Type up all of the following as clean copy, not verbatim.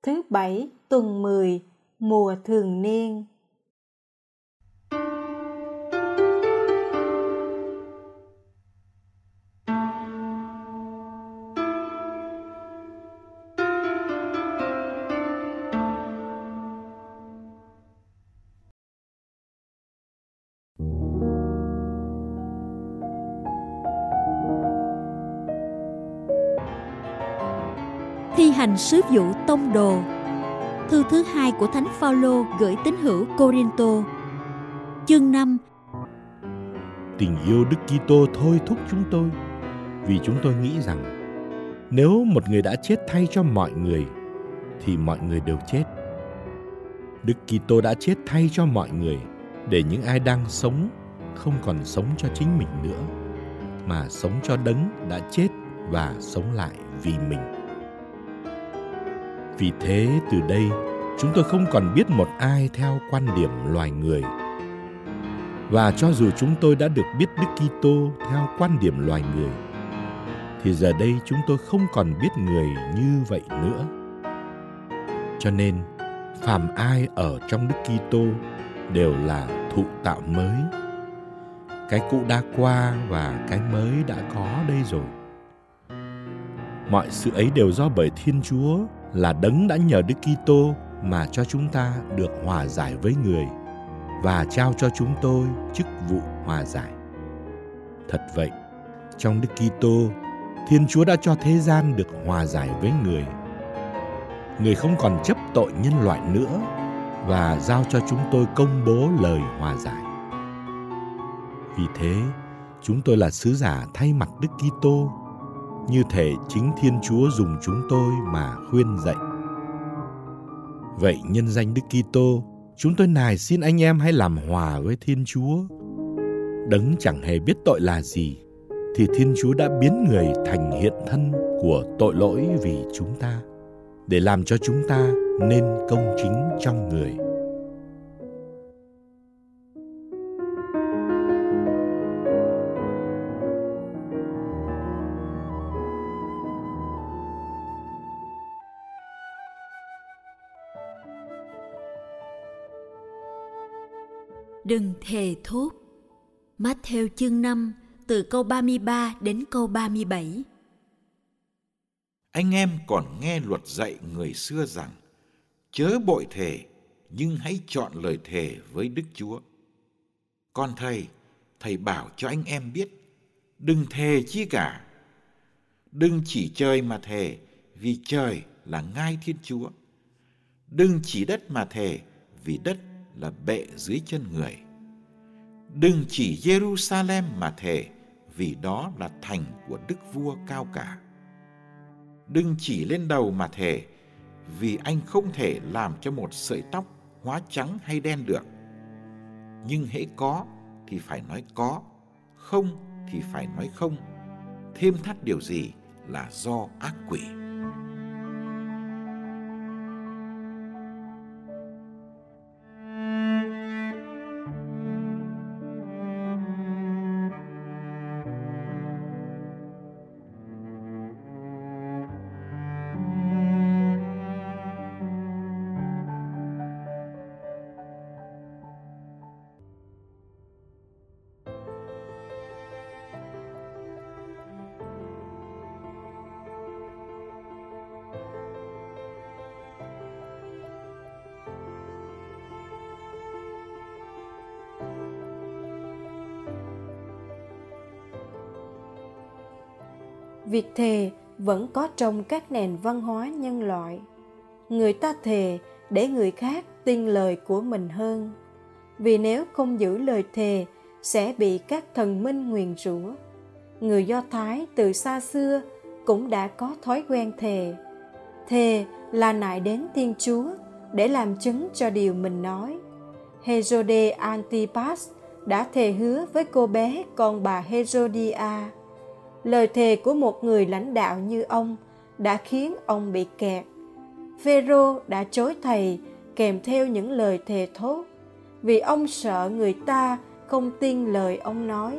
thứ 7 tuần 10, mùa thường niên. Thi hành sứ vụ tông đồ. Thư thứ 2 của Thánh Phaolô gửi tín hữu Cô-rinh-tô. Chương 5. Tình yêu Đức Kitô thôi thúc chúng tôi, vì chúng tôi nghĩ rằng nếu một người đã chết thay cho mọi người, thì mọi người đều chết. Đức Kitô đã chết thay cho mọi người, để những ai đang sống không còn sống cho chính mình nữa, mà sống cho Đấng đã chết và sống lại vì mình. Vì thế từ đây chúng tôi không còn biết một ai theo quan điểm loài người. Và cho dù chúng tôi đã được biết Đức Kitô theo quan điểm loài người, thì giờ đây chúng tôi không còn biết người như vậy nữa. Cho nên phàm ai ở trong Đức Kitô đều là thụ tạo mới. Cái cũ đã qua và cái mới đã có đây rồi. Mọi sự ấy đều do bởi Thiên Chúa là Đấng đã nhờ Đức Kitô mà cho chúng ta được hòa giải với người và trao cho chúng tôi chức vụ hòa giải. Thật vậy, trong Đức Kitô, Thiên Chúa đã cho thế gian được hòa giải với người. Người không còn chấp tội nhân loại nữa và giao cho chúng tôi công bố lời hòa giải. Vì thế, chúng tôi là sứ giả thay mặt Đức Kitô, như thể chính Thiên Chúa dùng chúng tôi mà khuyên dạy. Vậy nhân danh Đức Kitô, chúng tôi nài xin anh em hãy làm hòa với Thiên Chúa. Đấng chẳng hề biết tội là gì, thì Thiên Chúa đã biến người thành hiện thân của tội lỗi vì chúng ta, để làm cho chúng ta nên công chính trong người. Đừng thề thốt. Mát-thêu chương 5 từ câu 33 đến câu 37. Anh em còn nghe luật dạy người xưa rằng chớ bội thề, nhưng hãy chọn lời thề với Đức Chúa. Còn thầy bảo cho anh em biết, đừng thề chi cả. Đừng chỉ trời mà thề, vì trời là ngai Thiên Chúa. Đừng chỉ đất mà thề, vì đất là bệ dưới chân người. Đừng chỉ Jerusalem mà thề, vì đó là thành của Đức Vua cao cả. Đừng chỉ lên đầu mà thề, vì anh không thể làm cho một sợi tóc hóa trắng hay đen được. Nhưng hễ có thì phải nói có, không thì phải nói không. Thêm thắt điều gì là do ác quỷ. Việc thề vẫn có trong các nền văn hóa nhân loại. Người ta thề để người khác tin lời của mình hơn, vì nếu không giữ lời thề sẽ bị các thần minh nguyền rủa. Người Do Thái từ xa xưa cũng đã có thói quen thề. Thề là nại đến Thiên Chúa để làm chứng cho điều mình nói. Herode Antipas đã thề hứa với cô bé con bà Herodia. Lời thề của một người lãnh đạo như ông đã khiến ông bị kẹt. Phêrô đã chối thầy kèm theo những lời thề thốt, vì ông sợ người ta không tin lời ông nói.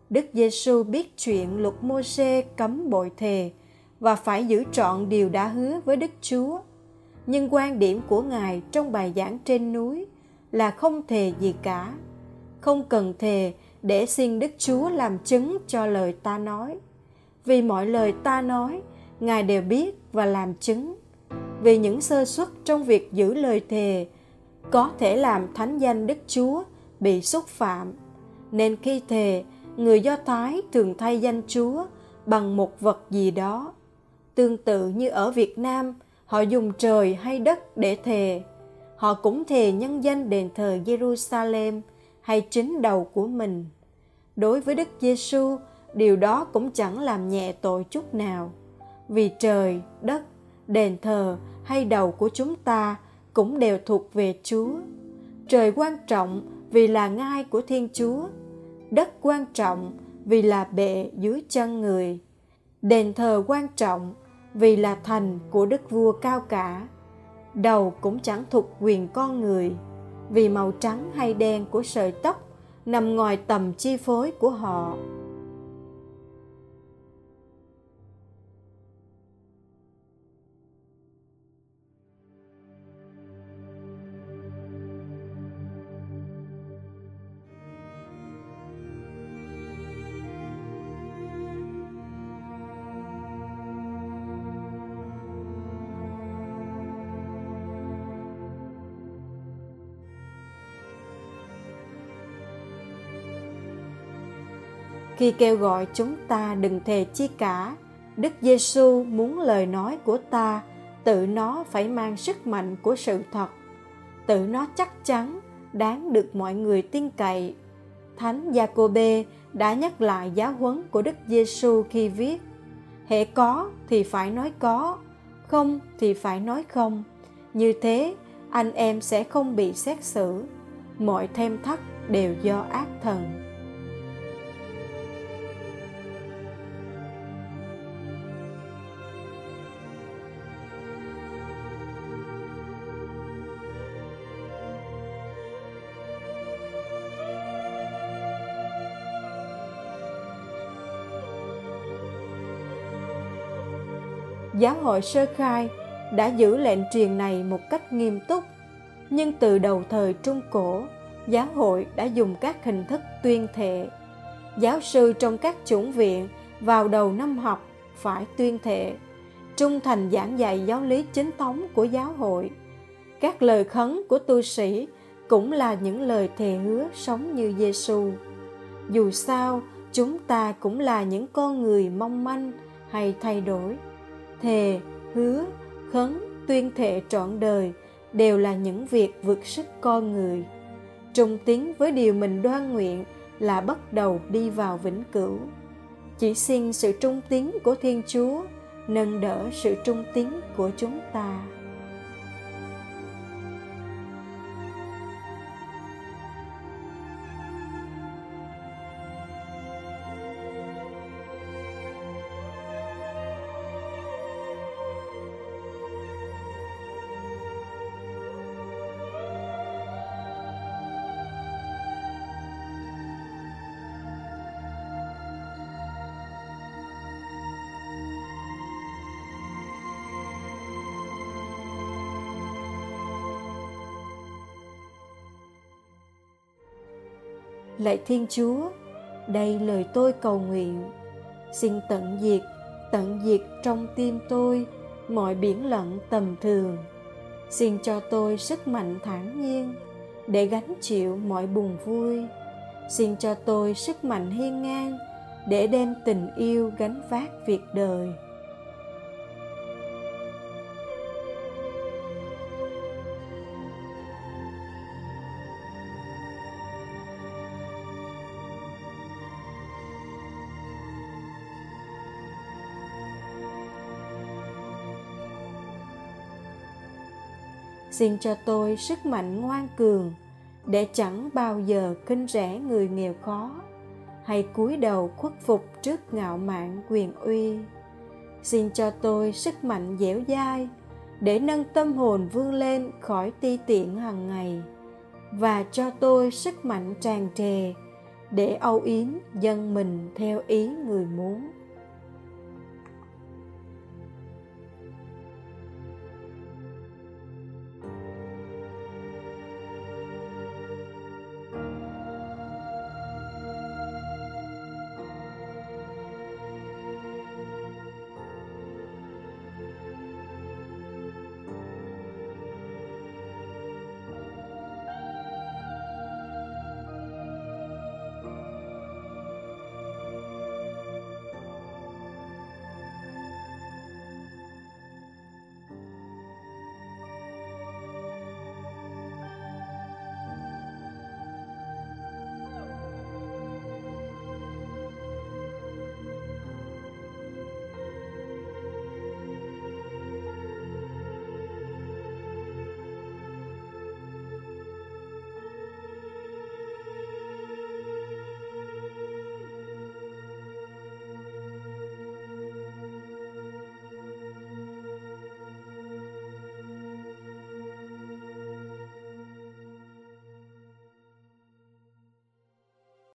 Đức Giêsu biết chuyện luật Mô-sê cấm bội thề và phải giữ trọn điều đã hứa với Đức Chúa. Nhưng quan điểm của Ngài trong bài giảng trên núi là không thề gì cả. Không cần thề để xin Đức Chúa làm chứng cho lời ta nói. Vì mọi lời ta nói, Ngài đều biết và làm chứng. Vì những sơ suất trong việc giữ lời thề có thể làm thánh danh Đức Chúa bị xúc phạm. Nên khi thề, người Do Thái thường thay danh Chúa bằng một vật gì đó. Tương tự như ở Việt Nam, họ dùng trời hay đất để thề. Họ cũng thề nhân danh đền thờ Jerusalem hay chính đầu của mình. Đối với Đức Giêsu, điều đó cũng chẳng làm nhẹ tội chút nào. Vì trời, đất, đền thờ hay đầu của chúng ta cũng đều thuộc về Chúa. Trời quan trọng vì là ngai của Thiên Chúa. Đất quan trọng vì là bệ dưới chân người. Đền thờ quan trọng vì là thành của Đức Vua cao cả. Đầu cũng chẳng thuộc quyền con người, vì màu trắng hay đen của sợi tóc nằm ngoài tầm chi phối của họ. Khi kêu gọi chúng ta đừng thề chi cả, Đức Giêsu muốn lời nói của ta tự nó phải mang sức mạnh của sự thật, tự nó chắc chắn, đáng được mọi người tin cậy. Thánh Gia-cô-bê đã nhắc lại giáo huấn của Đức Giêsu khi viết: hễ có thì phải nói có, không thì phải nói không. Như thế, anh em sẽ không bị xét xử. Mọi thêm thắt đều do ác thần. Giáo hội Sơ Khai đã giữ lệnh truyền này một cách nghiêm túc, nhưng từ đầu thời Trung Cổ, giáo hội đã dùng các hình thức tuyên thệ. Giáo sư trong các chủng viện vào đầu năm học phải tuyên thệ, trung thành giảng dạy giáo lý chính thống của giáo hội. Các lời khấn của tu sĩ cũng là những lời thề hứa sống như Giêsu. Dù sao, chúng ta cũng là những con người mong manh hay thay đổi. Thề, hứa, khấn, tuyên thệ trọn đời đều là những việc vượt sức con người. Trung tín với điều mình đoan nguyện là bắt đầu đi vào vĩnh cửu. Chỉ xin sự trung tín của Thiên Chúa nâng đỡ sự trung tín của chúng ta. Lạy Thiên Chúa, đây lời tôi cầu nguyện. Xin tận diệt trong tim tôi mọi biển lặng tầm thường. Xin cho tôi sức mạnh thản nhiên để gánh chịu mọi buồn vui. Xin cho tôi sức mạnh hiên ngang để đem tình yêu gánh vác việc đời. Xin cho tôi sức mạnh ngoan cường để chẳng bao giờ khinh rẻ người nghèo khó hay cúi đầu khuất phục trước ngạo mạn quyền uy. Xin cho tôi sức mạnh dẻo dai để nâng tâm hồn vươn lên khỏi ti tiện hàng ngày, và cho tôi sức mạnh tràn trề để âu yếm dâng mình theo ý người muốn.